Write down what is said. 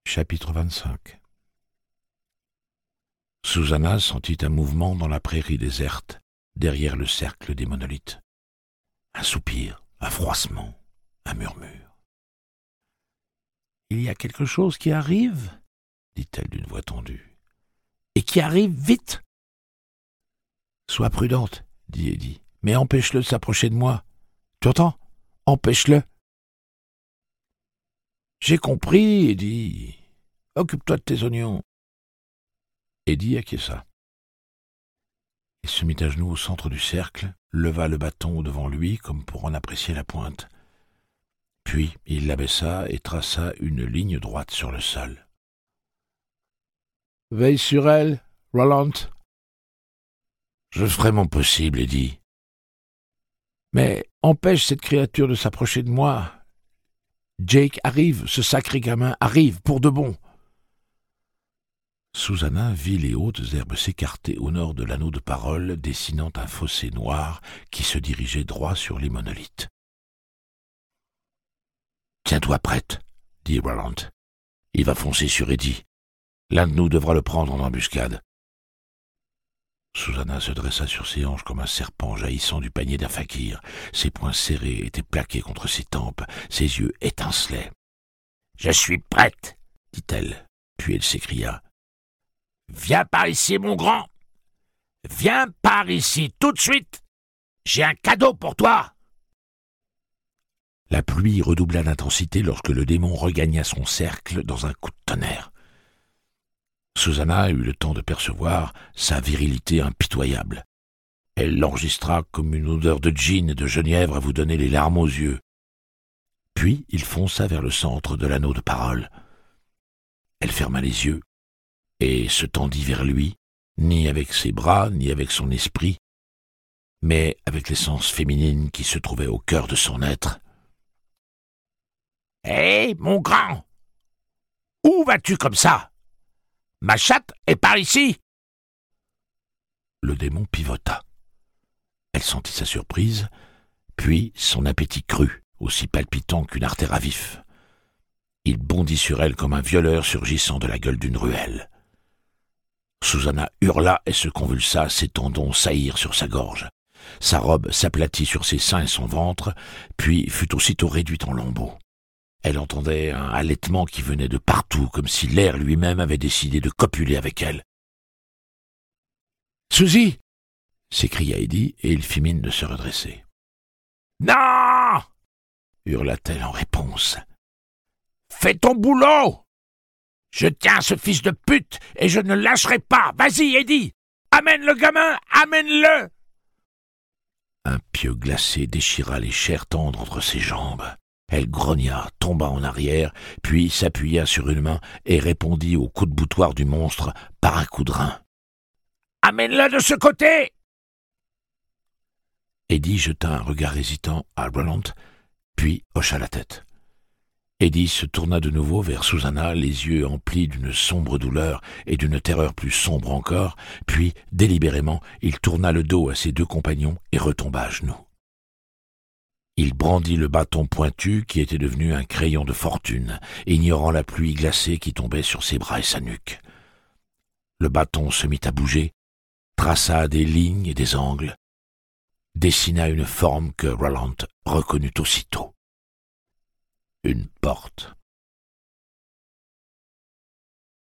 Chapitre 25. Susannah sentit un mouvement dans la prairie déserte, derrière le cercle des monolithes. Un soupir, un froissement, un murmure. « Il y a quelque chose qui arrive ?» dit-elle d'une voix tendue. « Et qui arrive vite !»« Sois prudente, » dit Eddie, « mais empêche-le de s'approcher de moi. Tu entends ? Empêche-le !»« J'ai compris, Eddie. Occupe-toi de tes oignons. » Eddie acquiesça. Il se mit à genoux au centre du cercle, leva le bâton devant lui comme pour en apprécier la pointe. Puis il l'abaissa et traça une ligne droite sur le sol. « Veille sur elle, Roland. »« Je ferai mon possible, Eddie. »« Mais empêche cette créature de s'approcher de moi. Jake arrive, ce sacré gamin arrive, pour de bon. » Susannah vit les hautes herbes s'écarter au nord de l'anneau de parole, dessinant un fossé noir qui se dirigeait droit sur les monolithes. « Tiens-toi prête, » dit Roland. « Il va foncer sur Eddie. L'un de nous devra le prendre en embuscade. » Susannah se dressa sur ses hanches comme un serpent jaillissant du panier d'un fakir. Ses poings serrés étaient plaqués contre ses tempes, ses yeux étincelaient. « Je suis prête, » dit-elle, puis elle s'écria. « Viens par ici, mon grand. Viens par ici, tout de suite. J'ai un cadeau pour toi. » La pluie redoubla d'intensité lorsque le démon regagna son cercle dans un coup de tonnerre. Susannah eut le temps de percevoir sa virilité impitoyable. Elle l'enregistra comme une odeur de gin et de genièvre à vous donner les larmes aux yeux. Puis il fonça vers le centre de l'anneau de parole. Elle ferma les yeux et se tendit vers lui, ni avec ses bras, ni avec son esprit, mais avec l'essence féminine qui se trouvait au cœur de son être. « Hé, mon grand! Où vas-tu comme ça? Ma chatte est par ici !» Le démon pivota. Elle sentit sa surprise, puis son appétit crut, aussi palpitant qu'une artère à vif. Il bondit sur elle comme un violeur surgissant de la gueule d'une ruelle. Susannah hurla et se convulsa, ses tendons saillirent sur sa gorge. Sa robe s'aplatit sur ses seins et son ventre, puis fut aussitôt réduite en lambeaux. Elle entendait un halètement qui venait de partout, comme si l'air lui-même avait décidé de copuler avec elle. « Suzy !» s'écria Eddie, et il fit mine de se redresser. « Non !» hurla-t-elle en réponse. « Fais ton boulot! Je tiens ce fils de pute et je ne lâcherai pas. Vas-y, Eddie! Amène le gamin! Amène-le !» Un pieu glacé déchira les chairs tendres entre ses jambes. Elle grogna, tomba en arrière, puis s'appuya sur une main et répondit au coup de boutoir du monstre par un coup de rein. « Amène-le de ce côté !» Eddie jeta un regard hésitant à Roland, puis hocha la tête. Eddie se tourna de nouveau vers Susannah, les yeux emplis d'une sombre douleur et d'une terreur plus sombre encore, puis, délibérément, il tourna le dos à ses deux compagnons et retomba à genoux. Il brandit le bâton pointu qui était devenu un crayon de fortune, ignorant la pluie glacée qui tombait sur ses bras et sa nuque. Le bâton se mit à bouger, traça des lignes et des angles, dessina une forme que Roland reconnut aussitôt. Une porte.